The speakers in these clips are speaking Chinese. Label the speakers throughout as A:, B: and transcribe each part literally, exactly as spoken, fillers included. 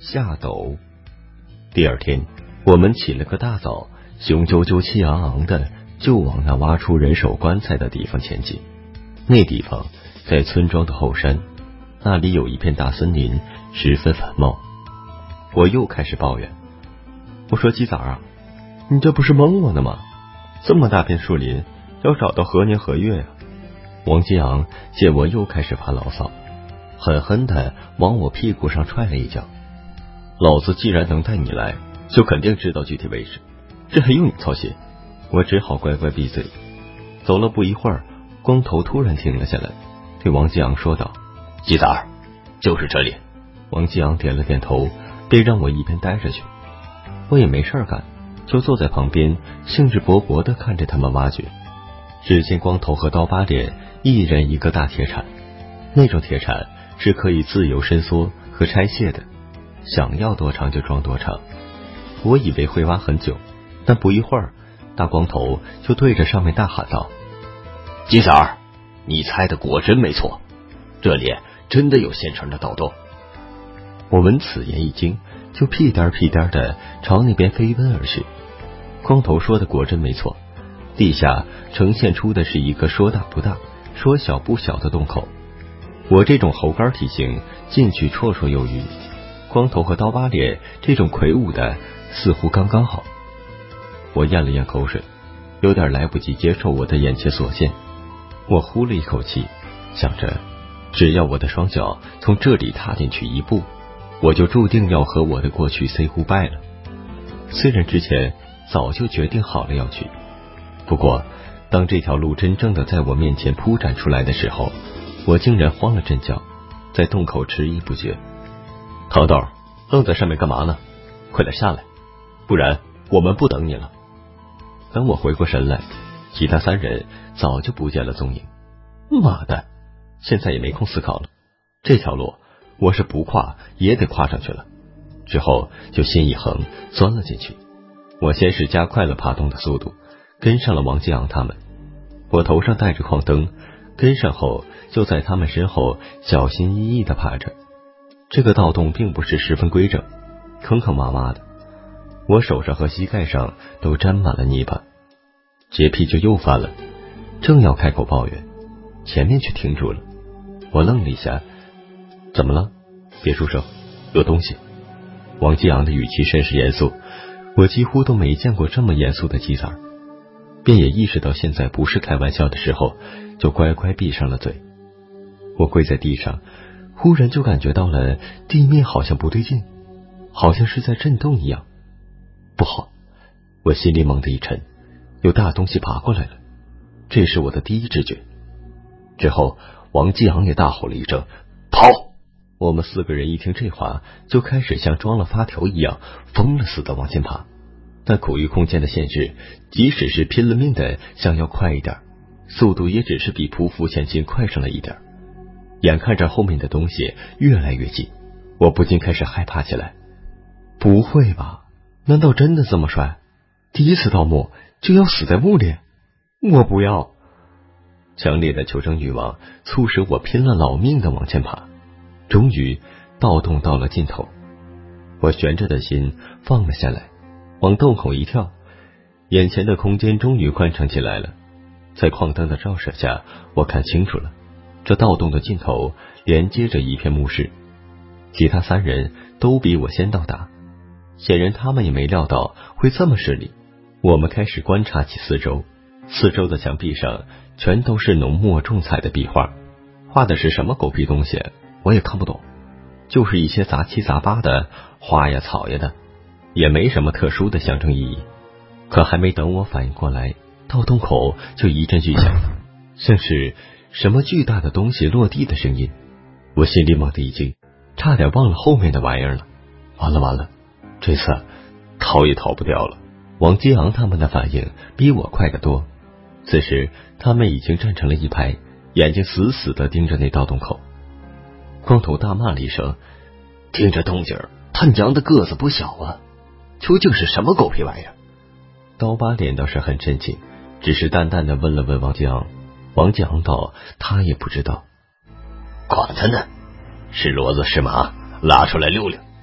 A: 下斗。第二天，我们起了个大早，雄赳赳气昂昂的就往那挖出人手棺材的地方前进。那地方在村庄的后山，那里有一片大森林，十分繁茂。我又开始抱怨，我说鸡崽啊，你这不是蒙我呢吗？这么大片树林，要找到何年何月呀、啊？王吉昂见我又开始发牢骚，狠狠地往我屁股上踹了一脚。老子既然能带你来，就肯定知道具体位置，这还用你操心？我只好乖乖闭嘴。走了不一会儿，光头突然停了下来，对王吉昂说道：鸡崽儿，就是这里。王吉昂点了点头，便让我一边待着去。我也没事干，就坐在旁边，兴致勃勃地看着他们挖掘。只见光头和刀疤脸一人一个大铁铲，那种铁铲是可以自由伸缩和拆卸的，想要多长就装多长。我以为会挖很久，但不一会儿，大光头就对着上面大喊道：鸡崽儿，你猜的果真没错，这里真的有现成的盗洞。我闻此言一惊，就屁颠屁颠的朝那边飞奔而去。光头说的果真没错，地下呈现出的是一个说大不大说小不小的洞口。我这种猴干体型进去绰绰有余，光头和刀疤脸这种魁梧的似乎刚刚好。我咽了咽口水，有点来不及接受我的眼前所见。我呼了一口气，想着只要我的双脚从这里踏进去一步，我就注定要和我的过去 say goodbye 了。虽然之前早就决定好了要去，不过当这条路真正的在我面前铺展出来的时候，我竟然慌了阵脚，在洞口迟疑不决。桃豆，愣在上面干嘛呢？快点下来，不然我们不等你了。等我回过神来，其他三人早就不见了踪影。妈的，现在也没空思考了，这条路我是不跨也得跨上去了。之后就心一横，钻了进去。我先是加快了爬洞的速度，跟上了王继昂他们。我头上带着矿灯，跟上后就在他们身后小心翼翼地爬着。这个盗洞并不是十分规整，坑坑洼洼的，我手上和膝盖上都沾满了泥巴。洁癖就又犯了，正要开口抱怨，前面却停住了。我愣了一下，怎么了？别出声，有东西。王继昂的语气甚是严肃，我几乎都没见过这么严肃的鸡崽，便也意识到现在不是开玩笑的时候，就乖乖闭上了嘴。我跪在地上，忽然就感觉到了地面好像不对劲，好像是在震动一样。不好，我心里猛地一沉，有大东西爬过来了，这是我的第一直觉。之后王继昂也大吼了一声，跑！我们四个人一听这话，就开始像装了发条一样疯了似的往前爬。但苦于空间的限制，即使是拼了命的想要快一点，速度也只是比匍匐前进快上了一点。眼看着后面的东西越来越近，我不禁开始害怕起来。不会吧，难道真的这么帅？第一次盗墓就要死在墓里？我不要！强烈的求生欲望促使我拼了老命的往前爬。终于盗洞到了尽头，我悬着的心放了下来，往洞口一跳，眼前的空间终于宽敞起来了。在矿灯的照射下，我看清楚了，这盗洞的尽头连接着一片墓室。其他三人都比我先到达，显然他们也没料到会这么顺利。我们开始观察起四周，四周的墙壁上全都是浓墨重彩的壁画，画的是什么狗屁东西我也看不懂，就是一些杂七杂八的花呀草呀的，也没什么特殊的象征意义。可还没等我反应过来，盗洞口就一阵巨响，像是什么巨大的东西落地的声音。我心里猛地一惊，差点忘了后面的玩意儿了。完了完了，这次逃也逃不掉了。王基昂他们的反应比我快得多，此时他们已经站成了一排，眼睛死死地盯着那盗洞口。光头大骂了一声，听着动静，他娘的个子不小啊，究竟是什么狗屁玩意儿？刀疤脸倒是很震惊，只是淡淡的问了问王继昂。王继昂道他也不知道。管他呢，是骡子是马，拉出来溜溜。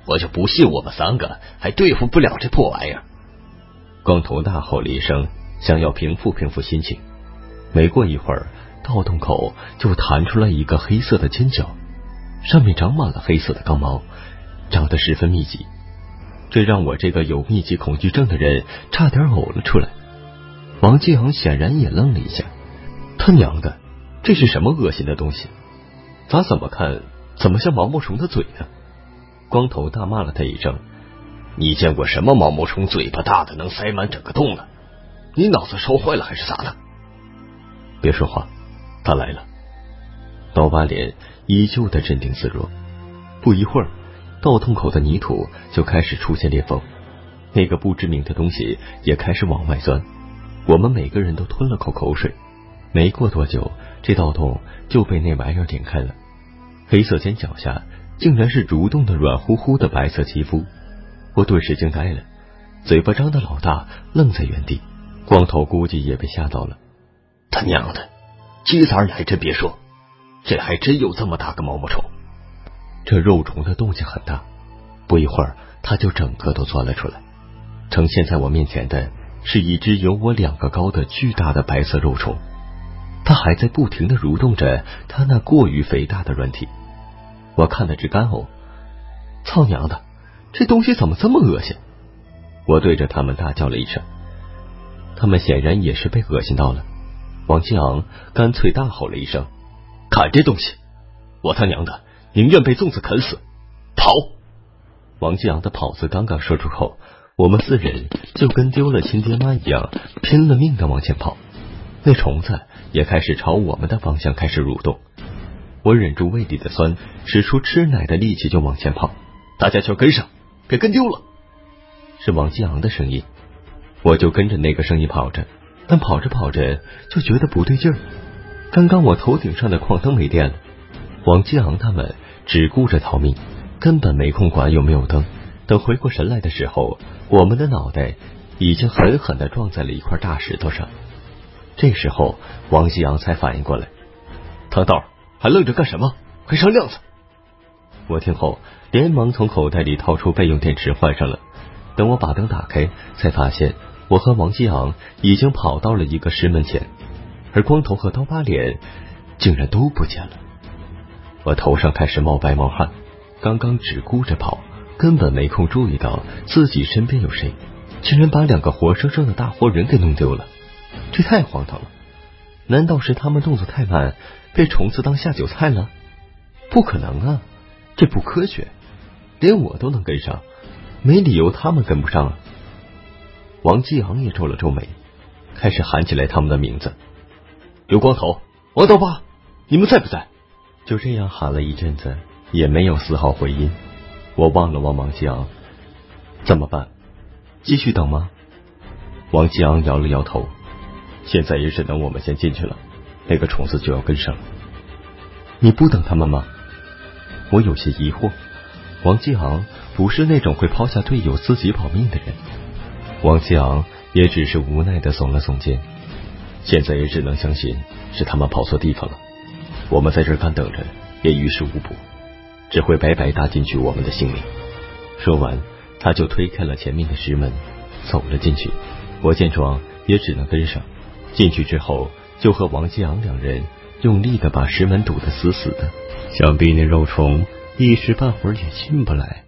B: 我就不信我们三个还对付不了这破玩意儿。
A: 光头大吼了一声，想要平复平复心情。没过一会儿，盗洞口就弹出来一个黑色的尖角，上面长满了黑色的钢毛，长得十分密集，这让我这个有密集恐惧症的人差点呕了出来。王继昂显然也愣了一下，他娘的，这是什么恶心的东西？咋怎么看怎么像毛毛虫的嘴呢？光头大骂了他一声：
B: 你见过什么毛毛虫嘴巴大的能塞满整个洞了？你脑子烧坏了还是咋的？
A: 别说话，他来了。刀疤脸依旧的镇定自若。不一会儿，盗洞口的泥土就开始出现裂缝，那个不知名的东西也开始往外钻。我们每个人都吞了口口水。没过多久，这盗洞就被那玩意儿点开了。黑色尖角下竟然是蠕动的软乎乎的白色肌肤，我顿时惊呆了，嘴巴张得老大，愣在原地。光头估计也被吓到了。
B: 他娘的，今早你还真别说，这还真有这么大个毛毛虫。
A: 这肉虫的动静很大，不一会儿它就整个都钻了出来。呈现在我面前的是一只有我两个高的巨大的白色肉虫，它还在不停地蠕动着它那过于肥大的软体。我看得直干呕，操娘的，这东西怎么这么恶心？我对着他们大叫了一声，他们显然也是被恶心到了。王继昂干脆大吼了一声：
B: 看这东西，我他娘的宁愿被粽子啃死！跑！
A: 王继昂的跑字刚刚说出口，我们四人就跟丢了亲爹妈一样，拼了命的往前跑。那虫子也开始朝我们的方向开始蠕动。我忍住胃里的酸，使出吃奶的力气就往前跑。
B: 大家全跟上，别跟丢了！
A: 是王继昂的声音，我就跟着那个声音跑着，但跑着跑着就觉得不对劲儿。刚刚我头顶上的矿灯没电了，王继昂他们只顾着逃命，根本没空管有没有灯。等回过神来的时候，我们的脑袋已经狠狠地撞在了一块大石头上。这时候王继昂才反应过来：
B: 唐道，还愣着干什么？快上亮子！
A: 我听后连忙从口袋里掏出备用电池换上了。等我把灯打开，才发现我和王继昂已经跑到了一个石门前，而光头和刀疤脸竟然都不见了。我头上开始冒白毛汗，刚刚只顾着跑，根本没空注意到自己身边有谁，竟然把两个活生生的大活人给弄丢了。这太荒唐了！难道是他们动作太慢，被虫子当下酒菜了？不可能啊，这不科学，连我都能跟上，没理由他们跟不上啊。王继昂也皱了皱眉，开始喊起来他们的名字：
B: 刘光头、王刀疤，你们在不在？
A: 就这样喊了一阵子，也没有丝毫回音。我望了望王继昂，怎么办？继续等吗？王继昂摇了摇头，现在也只能我们先进去了，那个虫子就要跟上了。你不等他们吗？我有些疑惑，王继昂不是那种会抛下队友自己保命的人。王继昂也只是无奈的耸了耸肩，现在也只能相信是他们跑错地方了，我们在这儿干等着也于事无补，只会白白搭进去我们的性命。说完，他就推开了前面的石门，走了进去。我见状也只能跟上，进去之后就和王继昂两人用力的把石门堵得死死的，想必那肉虫一时半会儿也进不来。